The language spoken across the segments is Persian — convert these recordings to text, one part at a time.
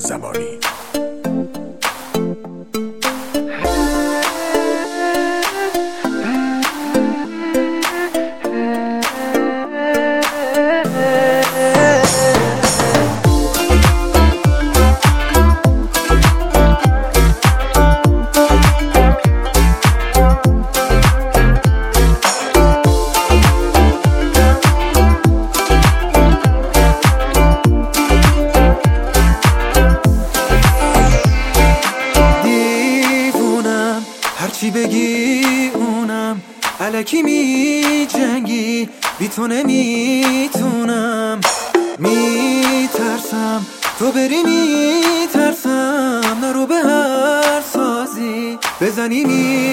زمانی. هرچی بگی اونم الکی می جنگی، بی تو نمیتونم، میترسم تو بری، میترسم نرو به هر سازی بزنی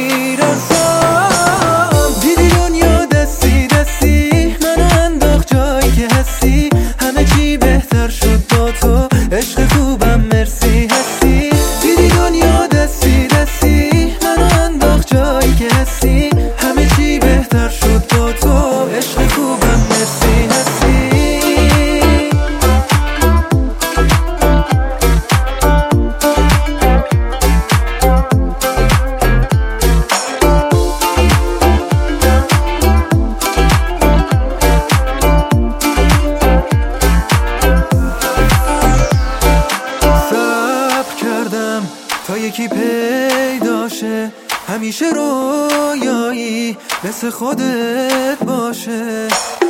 میرسم. دیدی دنیا دستی دستی منو انداخت جایی که هستی، همه چی بهتر شد با تو، عشق خوبم مرسی هستی. دیدی دنیا دستی دستی جایی که هستی، همه چی بهتر شد با تو، عشق خوبم مرسی هستی. صبر کردم تا یکی پیداشه، همیشه رویایی مثل خودت باشه،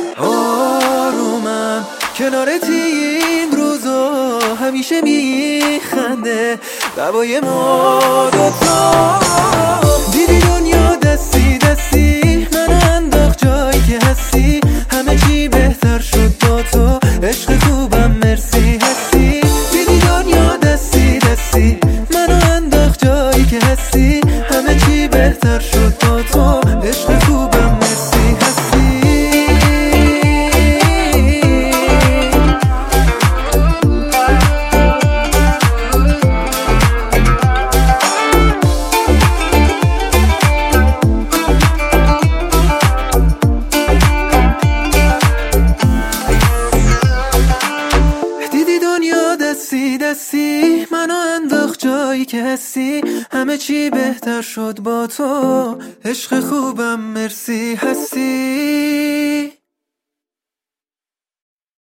آرومم کنارت این روزا، همیشه میخنده دوای ما دوتا. دیدی دنیا دستی دستی منو انداخت جایی که هستی، همه چی بهتر شد با تو، عشق خوبم مرسی هستی. دیدی دنیا دستی دستی منو انداخت جایی که هستی، همه چی بهتر شد با تو، عشق خوبم مرسی هستی. دیدی دنیا دستی دستی منو انداخت جایی که هستی، همه چی بهتر شد با تو، عشق خوبم مرسی هستی.